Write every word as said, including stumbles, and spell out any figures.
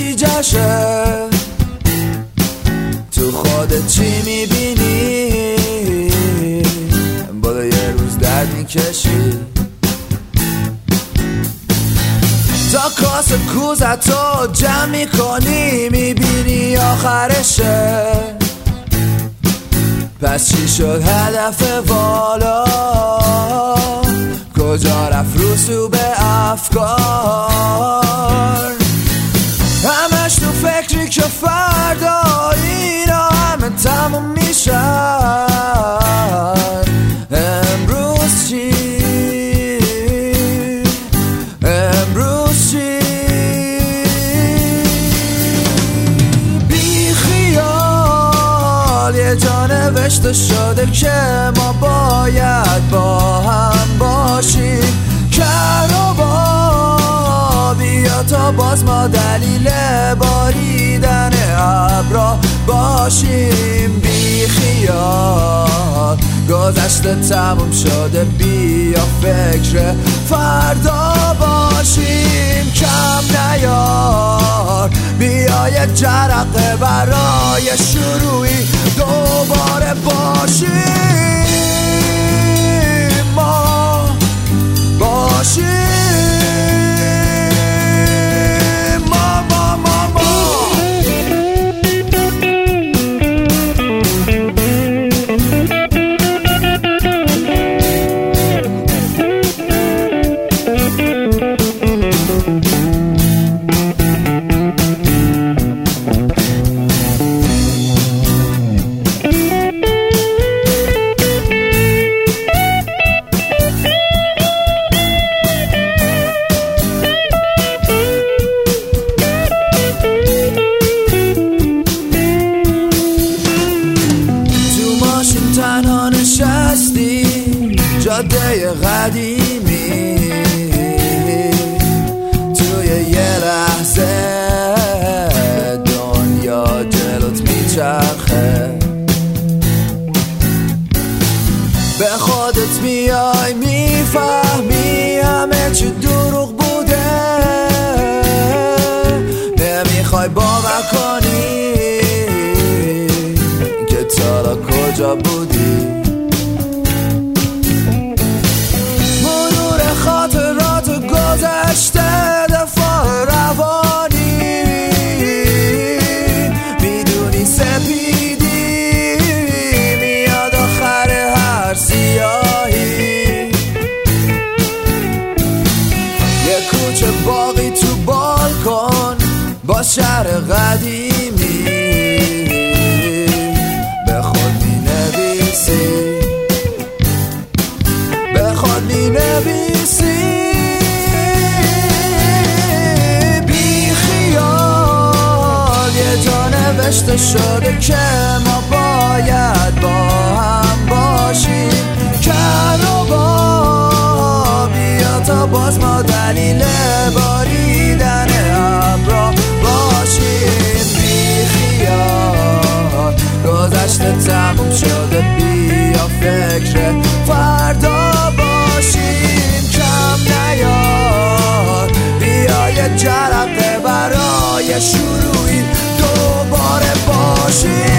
نتیجهشه تو خودت چی میبینی؟ بالا یه روز درد میکشی تا کاسه کوزتو جمع میکنی میبینی آخرشه پس چی شد هدف والا؟ کجا رفت رسوب افکار؟ همش تو فکری که فردا اینا همه تموم میشن. امروز چی؟ امروز چی؟ بی خیال یه جا نوشته شده که ما باید با هم باشیم. کربا بیا تا باز ما دلیل باریدن ابرا باشیم. بی خیال گذشته تموم شده بیا فکر فردا باشیم. کم نیار بیا یه جرقه برای شروعی دوباره باشیم. ما باشیم تنها نشستی جاده قدیمی توی یه لحظه دنیا جلوت میچرخه. به خودت میای میفهمی همه چی دروغ بوده. نمیخوای باور کنی که تا کجا بودی. مرور خاطرات گذشته دفاع روانی میدونی سپیدی میاد آخر هر سیاهی. یه کوچه باقی تو بالکن با شهر قدیمی به خود می نویسی به خود می نویسی. بی خیال یه جا نوشته شده که ما باید با هم باشیم. کربا بیا تا باز ما دلیل باریدن ابرا باشیم. بی خیال گذشته تموم شده بیا فکر فردا باشیم. کم نیار بیا یه جرقه برای شروعی دوباره باشیم.